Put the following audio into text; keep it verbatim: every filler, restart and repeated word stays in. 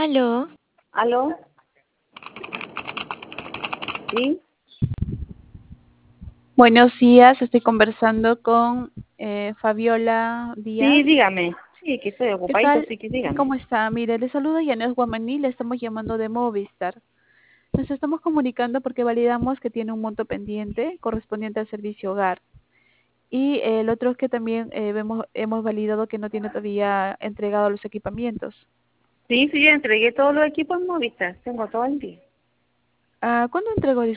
Aló. ¿Aló? ¿Sí? Buenos días, estoy conversando con eh, Fabiola Díaz. Sí, dígame. Sí, que estoy ¿Qué ocupadito, tal? sí que dígame. ¿Cómo está? Mire, le saluda Yanes Guamaní, le estamos llamando de Movistar. Nos estamos comunicando porque validamos que tiene un monto pendiente correspondiente al servicio hogar. Y eh, el otro es que también eh, vemos, hemos validado que no tiene todavía entregado los equipamientos. Sí, sí, ya entregué todos los equipos en Movistar. Tengo todo el día. Ah, ¿cuándo entregó?